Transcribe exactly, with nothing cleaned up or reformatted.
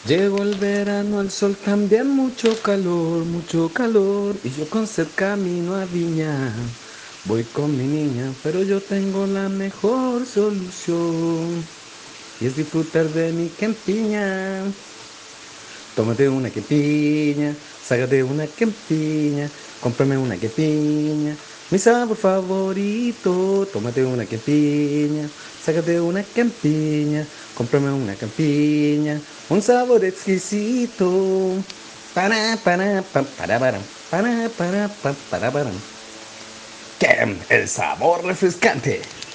Llegó el verano, el sol también mucho calor, mucho calor. Y yo con sed camino a Viña. Voy con mi niña, pero yo tengo la mejor solución. Y es disfrutar de mi campiña. Tómate una quempiña, sácate una quempiña, cómprame una quempiña, mi sabor favorito. Tómate una quempiña, sácate una quempiña, cómprame una quempiña, un sabor exquisito. Para, para, pa, para, para, para, para, pa, para, para. Quem, el sabor refrescante.